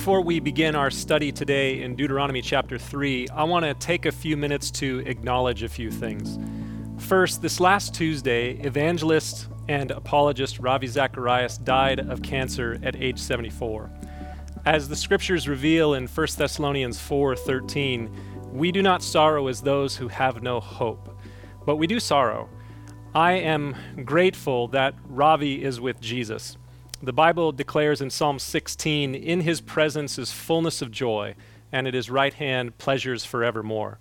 Before we begin our study today in Deuteronomy chapter 3, I want to take a few minutes to acknowledge a few things. First, this last Tuesday, evangelist and apologist Ravi Zacharias died of cancer at age 74. As the scriptures reveal in 1 Thessalonians 4:13, we do not sorrow as those who have no hope, but we do sorrow. I am grateful that Ravi is with Jesus. The Bible declares in Psalm 16, "In his presence is fullness of joy, and at his right hand pleasures forevermore."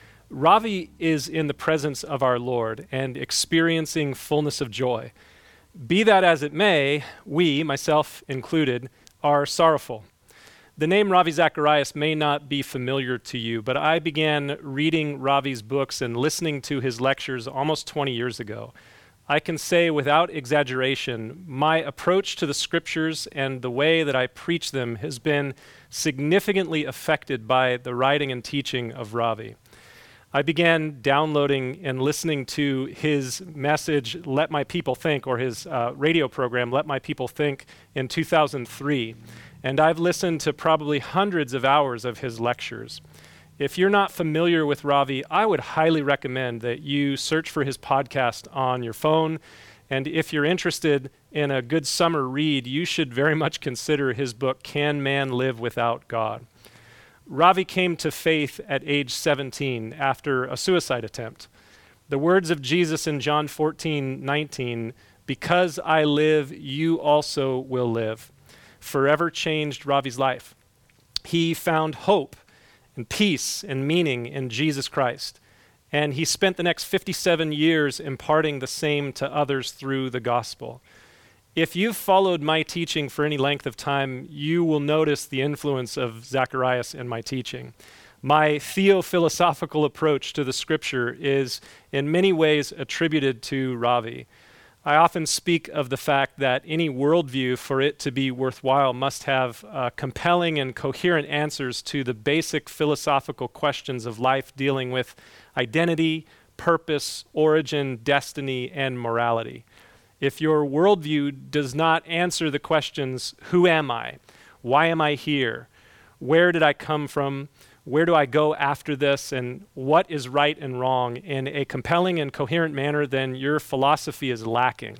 Ravi is in the presence of our Lord and experiencing fullness of joy. Be that as it may, we, myself included, are sorrowful. The name Ravi Zacharias may not be familiar to you, but I began reading Ravi's books and listening to his lectures almost 20 years ago. I can say without exaggeration, my approach to the scriptures and the way that I preach them has been significantly affected by the writing and teaching of Ravi. I began downloading and listening to his message, Let My People Think, or his radio program, Let My People Think, in 2003. And I've listened to probably hundreds of hours of his lectures. If you're not familiar with Ravi, I would highly recommend that you search for his podcast on your phone. And if you're interested in a good summer read, you should very much consider his book, Can Man Live Without God? Ravi came to faith at age 17 after a suicide attempt. The words of Jesus in John 14:19, "Because I live, you also will live," forever changed Ravi's life. He found hope and peace and meaning in Jesus Christ. And he spent the next 57 years imparting the same to others through the gospel. If you've followed my teaching for any length of time, you will notice the influence of Zacharias in my teaching. My theophilosophical approach to the scripture is in many ways attributed to Ravi. I often speak of the fact that any worldview, for it to be worthwhile, must have compelling and coherent answers to the basic philosophical questions of life dealing with identity, purpose, origin, destiny, and morality. If your worldview does not answer the questions, who am I? Why am I here? Where did I come from? Where do I go after this, and what is right and wrong in a compelling and coherent manner, then your philosophy is lacking.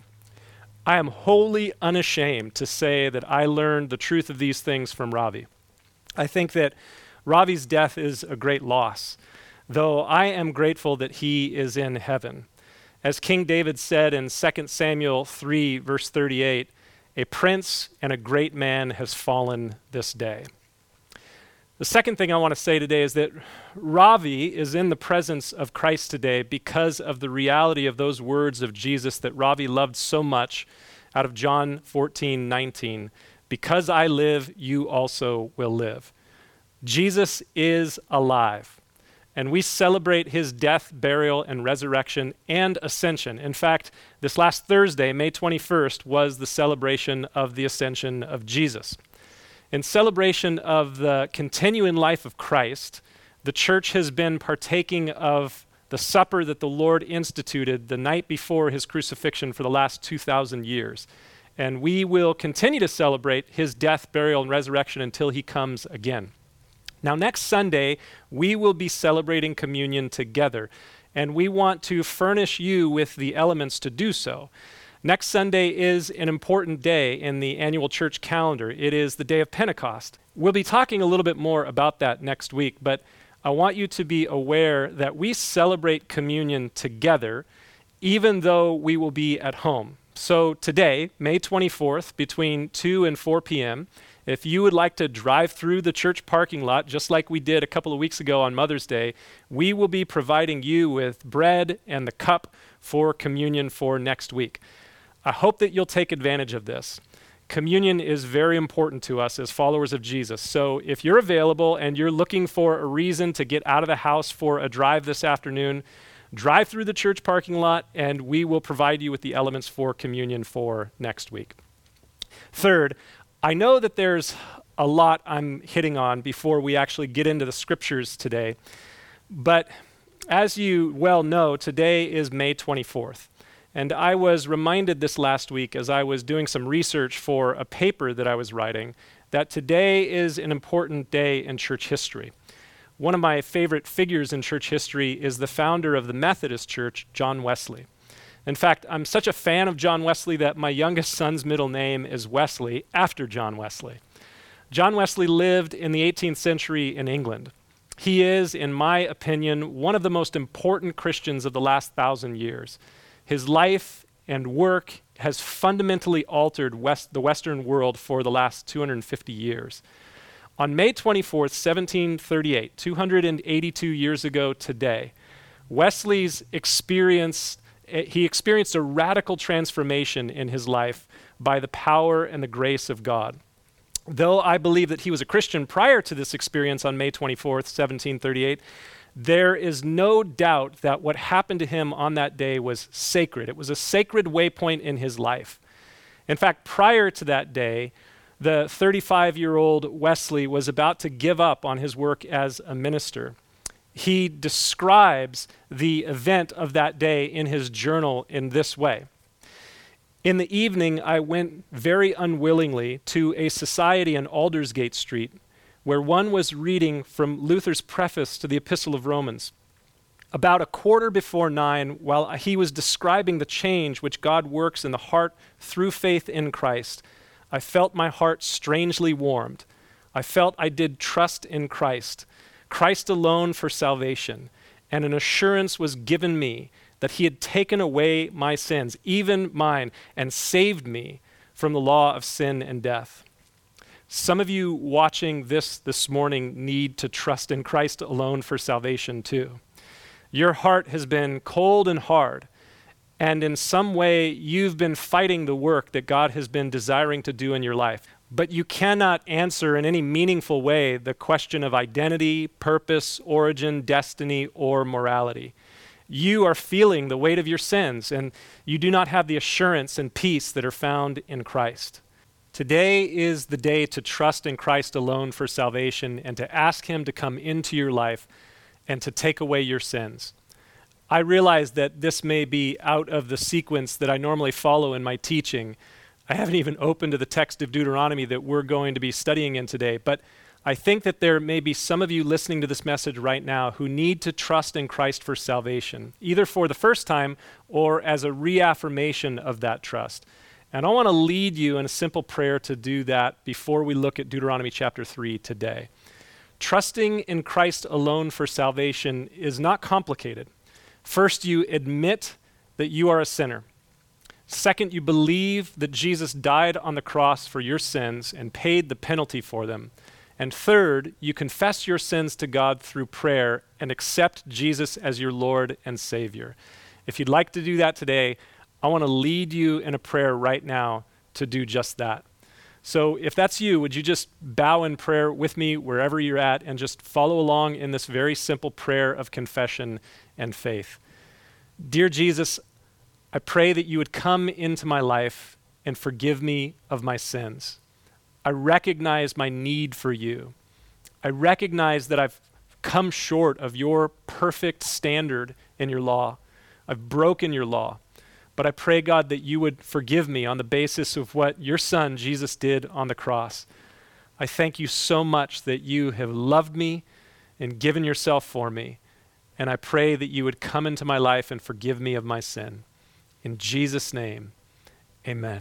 I am wholly unashamed to say that I learned the truth of these things from Ravi. I think that Ravi's death is a great loss, though I am grateful that he is in heaven. As King David said in 2 Samuel 3, verse 38, "A prince and a great man has fallen this day." The second thing I want to say today is that Ravi is in the presence of Christ today because of the reality of those words of Jesus that Ravi loved so much out of John 14:19. "Because I live, you also will live." Jesus is alive, and we celebrate his death, burial, and resurrection and ascension. In fact, this last Thursday, May 21st, was the celebration of the ascension of Jesus. In celebration of the continuing life of Christ, the church has been partaking of the supper that the Lord instituted the night before his crucifixion for the last 2,000 years. And we will continue to celebrate his death, burial, and resurrection until he comes again. Now, next Sunday, we will be celebrating communion together, and we want to furnish you with the elements to do so. Next Sunday is an important day in the annual church calendar. It is the day of Pentecost. We'll be talking a little bit more about that next week, but I want you to be aware that we celebrate communion together, even though we will be at home. So today, May 24th, between 2 and 4 p.m., if you would like to drive through the church parking lot, just like we did a couple of weeks ago on Mother's Day, we will be providing you with bread and the cup for communion for next week. I hope that you'll take advantage of this. Communion is very important to us as followers of Jesus. So if you're available and you're looking for a reason to get out of the house for a drive this afternoon, drive through the church parking lot and we will provide you with the elements for communion for next week. Third, I know that there's a lot I'm hitting on before we actually get into the scriptures today, but as you well know, today is May 24th. And I was reminded this last week as I was doing some research for a paper that I was writing that today is an important day in church history. One of my favorite figures in church history is the founder of the Methodist Church, John Wesley. In fact, I'm such a fan of John Wesley that my youngest son's middle name is Wesley, after John Wesley. John Wesley lived in the 18th century in England. He is, in my opinion, one of the most important Christians of the last 1,000 years. His life and work has fundamentally altered the Western world for the last 250 years. On May 24th, 1738, 282 years ago today, Wesley's experienced a radical transformation in his life by the power and the grace of God. Though I believe that he was a Christian prior to this experience on May 24th, 1738, there is no doubt that what happened to him on that day was sacred. It was a sacred waypoint in his life. In fact, prior to that day, the 35-year-old Wesley was about to give up on his work as a minister. He describes the event of that day in his journal in this way. In the evening, I went very unwillingly to a society in Aldersgate Street, where one was reading from Luther's preface to the Epistle of Romans. About 9:15, while he was describing the change which God works in the heart through faith in Christ, I felt my heart strangely warmed. I felt I did trust in Christ, Christ alone for salvation, and an assurance was given me that he had taken away my sins, even mine, and saved me from the law of sin and death. Some of you watching this morning need to trust in Christ alone for salvation too. Your heart has been cold and hard, and in some way you've been fighting the work that God has been desiring to do in your life. But you cannot answer in any meaningful way the question of identity, purpose, origin, destiny, or morality. You are feeling the weight of your sins, and you do not have the assurance and peace that are found in Christ. Today is the day to trust in Christ alone for salvation and to ask him to come into your life and to take away your sins. I realize that this may be out of the sequence that I normally follow in my teaching. I haven't even opened to the text of Deuteronomy that we're going to be studying in today, but I think that there may be some of you listening to this message right now who need to trust in Christ for salvation, either for the first time or as a reaffirmation of that trust. And I want to lead you in a simple prayer to do that before we look at Deuteronomy chapter 3 today. Trusting in Christ alone for salvation is not complicated. First, you admit that you are a sinner. Second, you believe that Jesus died on the cross for your sins and paid the penalty for them. And third, you confess your sins to God through prayer and accept Jesus as your Lord and Savior. If you'd like to do that today, I want to lead you in a prayer right now to do just that. So if that's you, would you just bow in prayer with me wherever you're at and just follow along in this very simple prayer of confession and faith. Dear Jesus, I pray that you would come into my life and forgive me of my sins. I recognize my need for you. I recognize that I've come short of your perfect standard in your law. I've broken your law. But I pray, God, that you would forgive me on the basis of what your son, Jesus, did on the cross. I thank you so much that you have loved me and given yourself for me. And I pray that you would come into my life and forgive me of my sin. In Jesus' name, amen.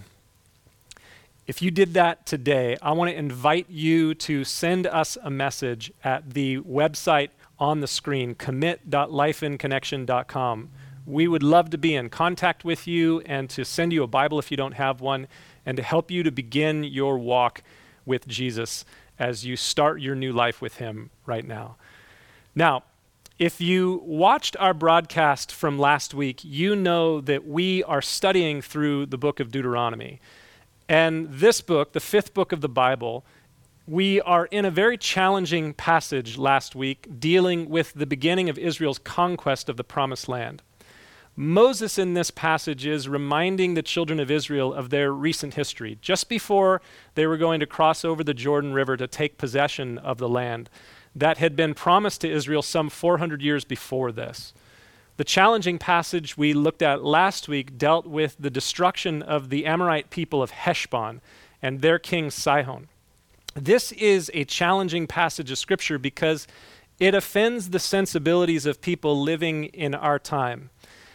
If you did that today, I want to invite you to send us a message at the website on the screen, commit.lifeinconnection.com. We would love to be in contact with you and to send you a Bible if you don't have one, and to help you to begin your walk with Jesus as you start your new life with him right now. Now, if you watched our broadcast from last week, you know that we are studying through the book of Deuteronomy. And this book, the fifth book of the Bible, we are in a very challenging passage last week dealing with the beginning of Israel's conquest of the Promised Land. Moses in this passage is reminding the children of Israel of their recent history, just before they were going to cross over the Jordan River to take possession of the land that had been promised to Israel some 400 years before this. The challenging passage we looked at last week dealt with the destruction of the Amorite people of Heshbon and their king Sihon. This is a challenging passage of Scripture because it offends the sensibilities of people living in our time.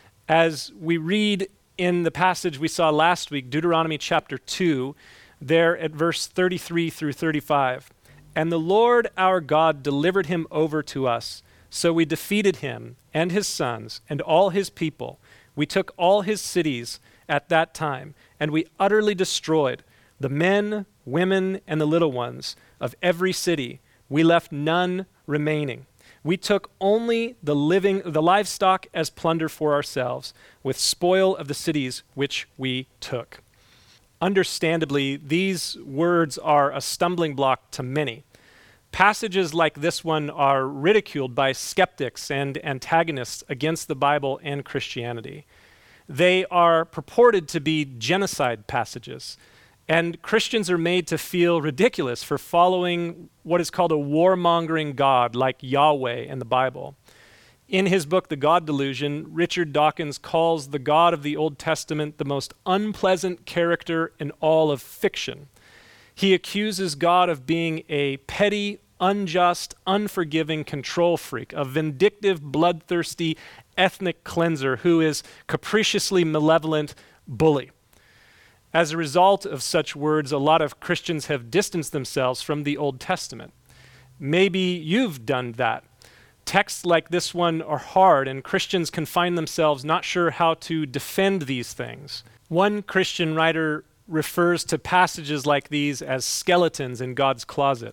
As we read in the passage we saw last week, Deuteronomy chapter 2, there at verse 33 through 35, "And the Lord our God delivered him over to us, so we defeated him and his sons and all his people. We took all his cities at that time, and we utterly destroyed the men, women, and the little ones of every city. We left none remaining. We took only the livestock as plunder for ourselves, with spoil of the cities which we took." Understandably, these words are a stumbling block to many. Passages like this one are ridiculed by skeptics and antagonists against the Bible and Christianity. They are purported to be genocide passages, and Christians are made to feel ridiculous for following what is called a warmongering God like Yahweh in the Bible. In his book, The God Delusion, Richard Dawkins calls the God of the Old Testament the most unpleasant character in all of fiction. He accuses God of being a petty, unjust, unforgiving control freak, a vindictive, bloodthirsty ethnic cleanser who is capriciously malevolent bully. As a result of such words, a lot of Christians have distanced themselves from the Old Testament. Maybe you've done that. Texts like this one are hard, and Christians can find themselves not sure how to defend these things. One Christian writer refers to passages like these as skeletons in God's closet.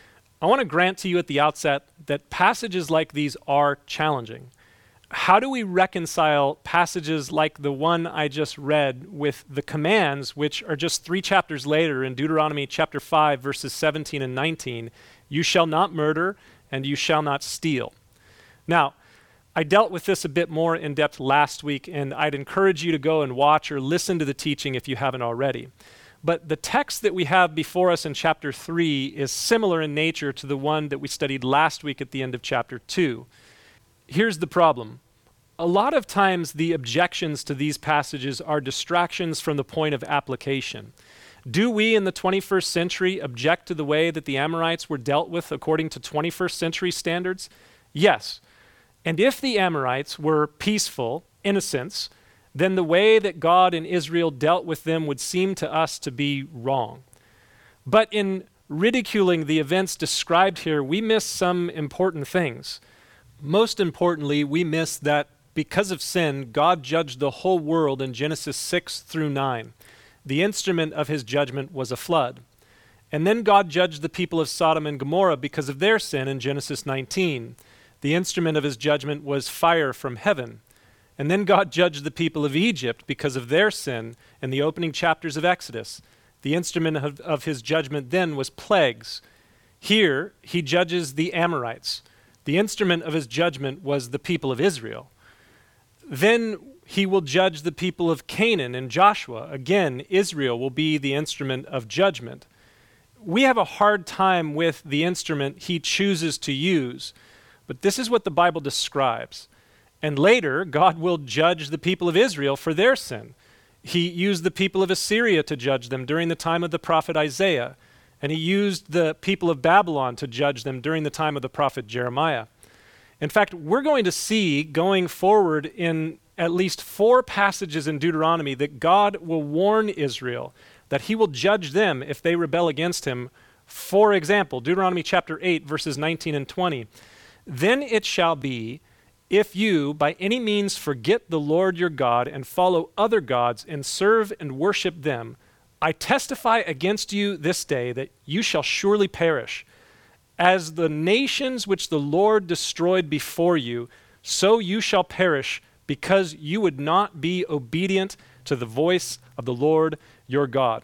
I want to grant to you at the outset that passages like these are challenging. How do we reconcile passages like the one I just read with the commands, which are just 3 chapters later in Deuteronomy chapter 5, verses 17 and 19, "You shall not murder, and you shall not steal"? Now, I dealt with this a bit more in depth last week, and I'd encourage you to go and watch or listen to the teaching if you haven't already. But the text that we have before us in chapter 3 is similar in nature to the one that we studied last week at the end of chapter 2. Here's the problem. A lot of times the objections to these passages are distractions from the point of application. Do we in the 21st century object to the way that the Amorites were dealt with according to 21st century standards? Yes. And if the Amorites were peaceful innocents, then the way that God and Israel dealt with them would seem to us to be wrong. But in ridiculing the events described here, we miss some important things. Most importantly, we miss that because of sin, God judged the whole world in Genesis 6 through 9. The instrument of his judgment was a flood. And then God judged the people of Sodom and Gomorrah because of their sin in Genesis 19. The instrument of his judgment was fire from heaven. And then God judged the people of Egypt because of their sin in the opening chapters of Exodus. The instrument of his judgment then was plagues. Here, he judges the Amorites. The instrument of his judgment was the people of Israel. Then he will judge the people of Canaan and Joshua. Again, Israel will be the instrument of judgment. We have a hard time with the instrument he chooses to use, but this is what the Bible describes. And later, God will judge the people of Israel for their sin. He used the people of Assyria to judge them during the time of the prophet Isaiah, and he used the people of Babylon to judge them during the time of the prophet Jeremiah. In fact, we're going to see going forward in at least 4 passages in Deuteronomy that God will warn Israel that he will judge them if they rebel against him. For example, Deuteronomy chapter 8, verses 19 and 20. "Then it shall be, if you by any means forget the Lord your God and follow other gods and serve and worship them, I testify against you this day that you shall surely perish. As the nations which the Lord destroyed before you, so you shall perish, because you would not be obedient to the voice of the Lord your God."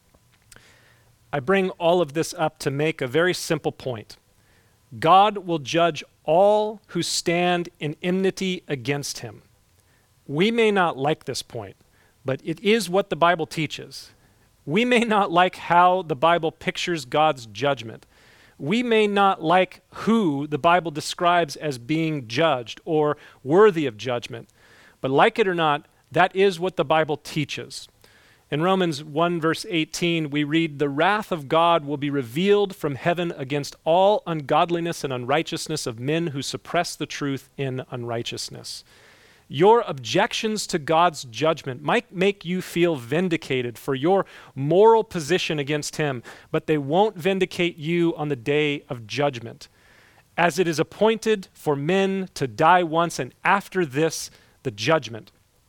I bring all of this up to make a very simple point. God will judge all who stand in enmity against him. We may not like this point, but it is what the Bible teaches. We may not like how the Bible pictures God's judgment. We may not like who the Bible describes as being judged or worthy of judgment. But like it or not, that is what the Bible teaches. In Romans 1 verse 18, we read, "The wrath of God will be revealed from heaven against all ungodliness and unrighteousness of men who suppress the truth in unrighteousness." Your objections to God's judgment might make you feel vindicated for your moral position against him, but they won't vindicate you on the day of judgment, as it is appointed for men to die once, and after this, the judgment.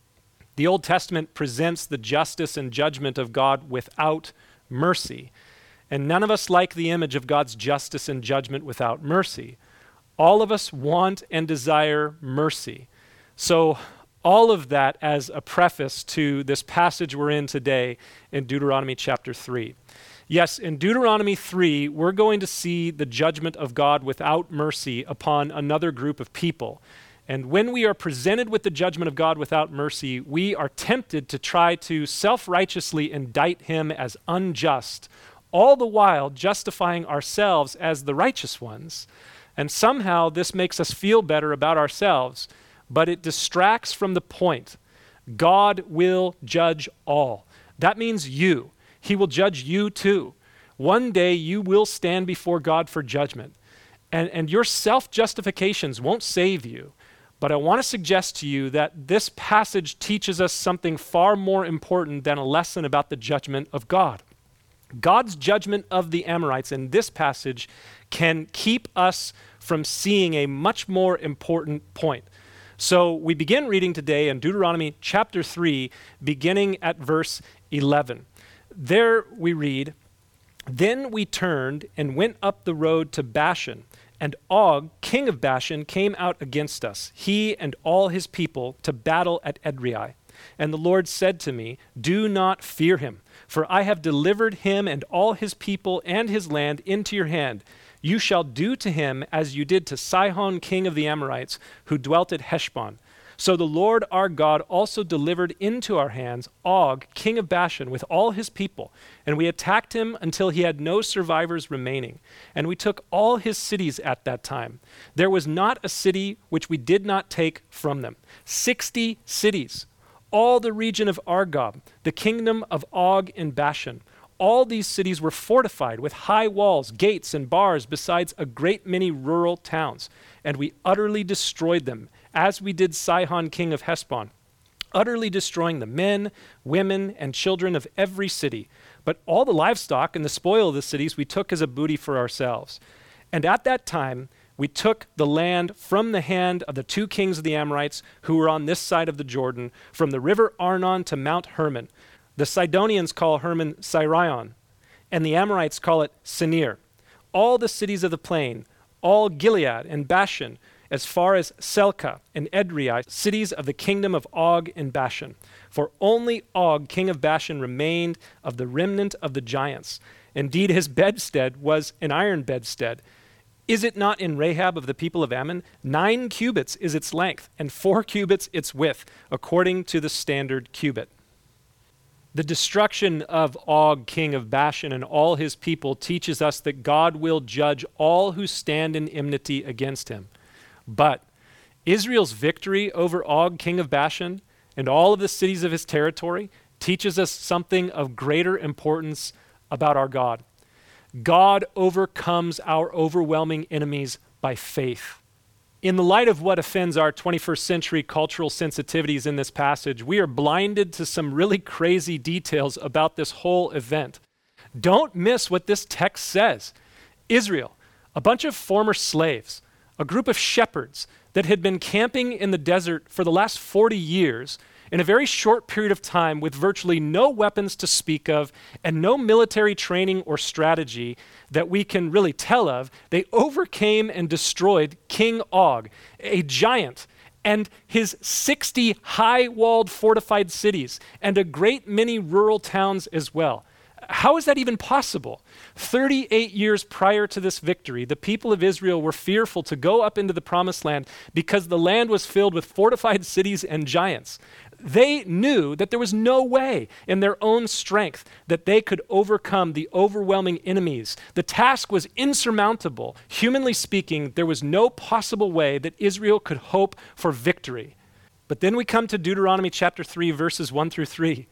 The Old Testament presents the justice and judgment of God without mercy, and none of us like the image of God's justice and judgment without mercy. All of us want and desire mercy. So all of that as a preface to this passage we're in today in Deuteronomy chapter 3. Yes, in Deuteronomy 3, we're going to see the judgment of God without mercy upon another group of people. And when we are presented with the judgment of God without mercy, we are tempted to try to self-righteously indict him as unjust, all the while justifying ourselves as the righteous ones. And somehow this makes us feel better about ourselves, but it distracts from the point. God will judge all. That means you. He will judge you too. One day you will stand before God for judgment. And your self-justifications won't save you. But I want to suggest to you that this passage teaches us something far more important than a lesson about the judgment of God. God's judgment of the Amorites in this passage can keep us from seeing a much more important point. So we begin reading today in Deuteronomy chapter 3, beginning at verse 11. There we read, "Then we turned and went up the road to Bashan, and Og, king of Bashan, came out against us, he and all his people, to battle at Edrei. And the Lord said to me, 'Do not fear him, for I have delivered him and all his people and his land into your hand. You shall do to him as you did to Sihon, king of the Amorites, who dwelt at Heshbon.' So the Lord our God also delivered into our hands Og, king of Bashan, with all his people, and we attacked him until he had no survivors remaining. And we took all his cities at that time. There was not a city which we did not take from them. 60 cities, all the region of Argob, the kingdom of Og in Bashan. All these cities were fortified with high walls, gates, and bars, besides a great many rural towns. And we utterly destroyed them, as we did Sihon, king of Heshbon, utterly destroying the men, women, and children of every city. But all the livestock and the spoil of the cities we took as a booty for ourselves. And at that time we took the land from the hand of the two kings of the Amorites who were on this side of the Jordan, from the river Arnon to Mount Hermon. The Sidonians call Hermon Sirion, and the Amorites call it Senir. All the cities of the plain, all Gilead and Bashan, as far as Selka and Edrei, cities of the kingdom of Og in Bashan. For only Og, king of Bashan, remained of the remnant of the giants. Indeed, his bedstead was an iron bedstead. Is it not in Rahab of the people of Ammon? 9 cubits is its length, and 4 cubits its width, according to the standard cubit." The destruction of Og, king of Bashan, and all his people teaches us that God will judge all who stand in enmity against him. But Israel's victory over Og, king of Bashan, and all of the cities of his territory teaches us something of greater importance about our God. God overcomes our overwhelming enemies by faith. In the light of what offends our 21st century cultural sensitivities in this passage, we are blinded to some really crazy details about this whole event. Don't miss what this text says. Israel, a bunch of former slaves, a group of shepherds that had been camping in the desert for the last 40 years, in a very short period of time with virtually no weapons to speak of and no military training or strategy that we can really tell of, they overcame and destroyed King Og, a giant, and his 60 high-walled fortified cities, and a great many rural towns as well. How is that even possible? 38 years prior to this victory, the people of Israel were fearful to go up into the promised land because the land was filled with fortified cities and giants. They knew that there was no way in their own strength that they could overcome the overwhelming enemies. The task was insurmountable. Humanly speaking, there was no possible way that Israel could hope for victory. But then we come to Deuteronomy chapter 3, verses 1 through 3.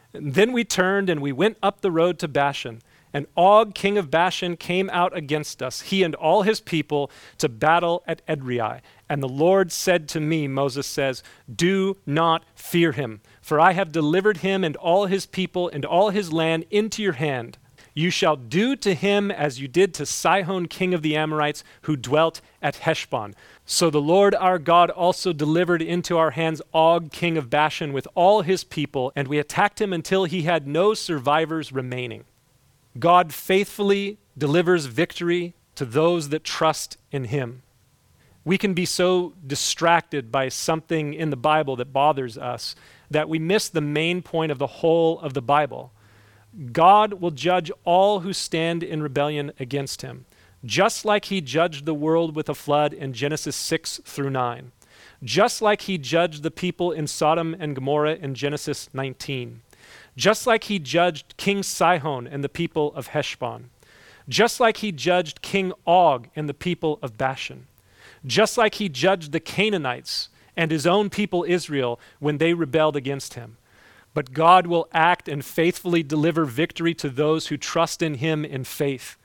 And then we turned and we went up the road to Bashan. And Og, king of Bashan, came out against us, he and all his people, to battle at Edrei. And the Lord said to me," Moses says, "do not fear him, for I have delivered him and all his people and all his land into your hand. You shall do to him as you did to Sihon, king of the Amorites, who dwelt at Heshbon." So the Lord our God also delivered into our hands Og, king of Bashan, with all his people, and we attacked him until he had no survivors remaining. God faithfully delivers victory to those that trust in him. We can be so distracted by something in the Bible that bothers us that we miss the main point of the whole of the Bible. God will judge all who stand in rebellion against him, just like he judged the world with a flood in Genesis 6 through 9, just like he judged the people in Sodom and Gomorrah in Genesis 19, just like he judged King Sihon and the people of Heshbon, just like he judged King Og and the people of Bashan, just like he judged the Canaanites and his own people Israel when they rebelled against him. But God will act and faithfully deliver victory to those who trust in him in faith.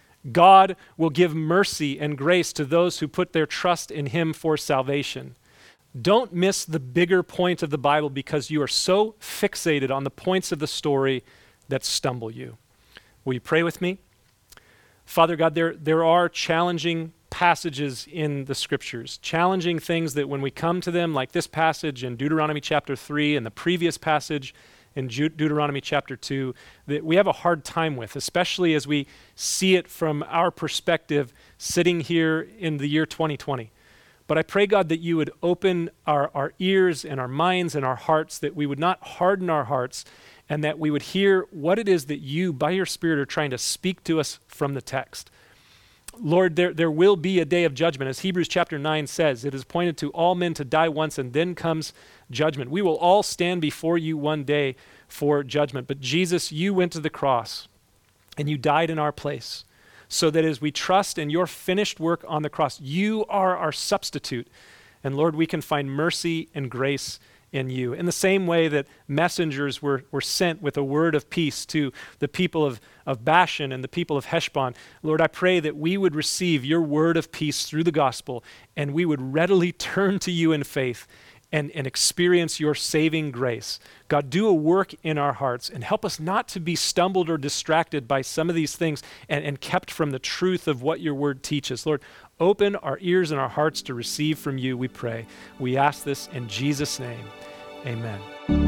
God will give mercy and grace to those who put their trust in him for salvation. Don't miss the bigger point of the Bible because you are so fixated on the points of the story that stumble you. Will you pray with me? Father God, there are challenging passages in the scriptures, challenging things that when we come to them, like this passage in Deuteronomy chapter 3 and the previous passage in Deuteronomy chapter 2, that we have a hard time with, especially as we see it from our perspective sitting here in the year 2020. But I pray, God, that you would open our ears and our minds and our hearts, that we would not harden our hearts, and that we would hear what it is that you, by your Spirit, are trying to speak to us from the text. Lord, there will be a day of judgment. As Hebrews chapter 9 says, it is appointed to all men to die once, and then comes judgment. We will all stand before you one day for judgment. But Jesus, you went to the cross, and you died in our place, so that as we trust in your finished work on the cross, you are our substitute. And Lord, we can find mercy and grace in you. In the same way that messengers were sent with a word of peace to the people of Bashan and the people of Heshbon, Lord, I pray that we would receive your word of peace through the gospel, and we would readily turn to you in faith and experience your saving grace. God, do a work in our hearts and help us not to be stumbled or distracted by some of these things and kept from the truth of what your word teaches. Lord, open our ears and our hearts to receive from you, we pray. We ask this in Jesus' name. Amen.